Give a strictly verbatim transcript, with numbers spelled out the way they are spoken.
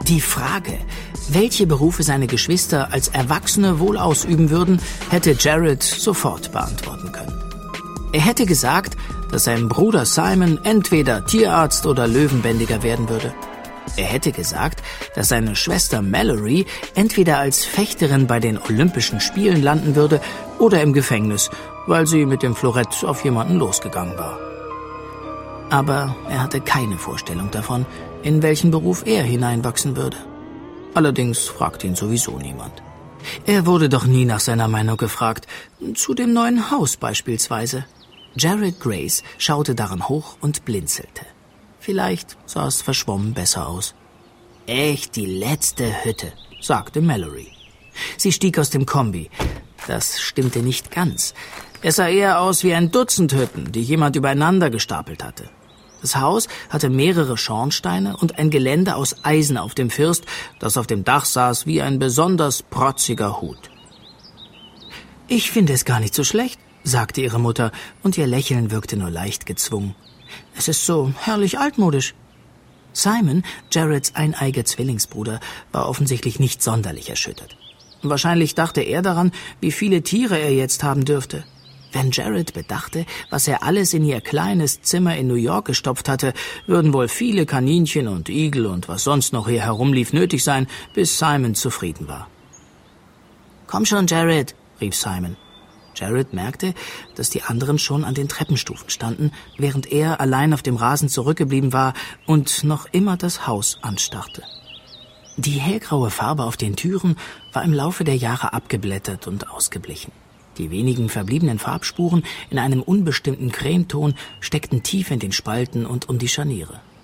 Die Frage, welche Berufe seine Geschwister als Erwachsene wohl ausüben würden, hätte Jared sofort beantworten können. Er hätte gesagt, dass sein Bruder Simon entweder Tierarzt oder Löwenbändiger werden würde. Er hätte gesagt, dass seine Schwester Mallory entweder als Fechterin bei den Olympischen Spielen landen würde oder im Gefängnis, weil sie mit dem Florett auf jemanden losgegangen war. Aber er hatte keine Vorstellung davon, in welchen Beruf er hineinwachsen würde. Allerdings fragte ihn sowieso niemand. Er wurde doch nie nach seiner Meinung gefragt, zu dem neuen Haus beispielsweise. Jared Grace schaute daran hoch und blinzelte. Vielleicht sah es verschwommen besser aus. »Echt die letzte Hütte«, sagte Mallory. Sie stieg aus dem Kombi. Das stimmte nicht ganz. Es sah eher aus wie ein Dutzend Hütten, die jemand übereinander gestapelt hatte. Das Haus hatte mehrere Schornsteine und ein Geländer aus Eisen auf dem First, das auf dem Dach saß wie ein besonders protziger Hut. »Ich finde es gar nicht so schlecht«, sagte ihre Mutter, und ihr Lächeln wirkte nur leicht gezwungen. »Es ist so herrlich altmodisch.« Simon, Jareds eineiger Zwillingsbruder, war offensichtlich nicht sonderlich erschüttert. Wahrscheinlich dachte er daran, wie viele Tiere er jetzt haben dürfte. Wenn Jared bedachte, was er alles in ihr kleines Zimmer in New York gestopft hatte, würden wohl viele Kaninchen und Igel und was sonst noch hier herumlief nötig sein, bis Simon zufrieden war. »Komm schon, Jared«, rief Simon. Jared merkte, dass die anderen schon an den Treppenstufen standen, während er allein auf dem Rasen zurückgeblieben war und noch immer das Haus anstarrte. Die hellgraue Farbe auf den Türen war im Laufe der Jahre abgeblättert und ausgeblichen. Die wenigen verbliebenen Farbspuren in einem unbestimmten Cremeton steckten tief in den Spalten und um die Scharniere.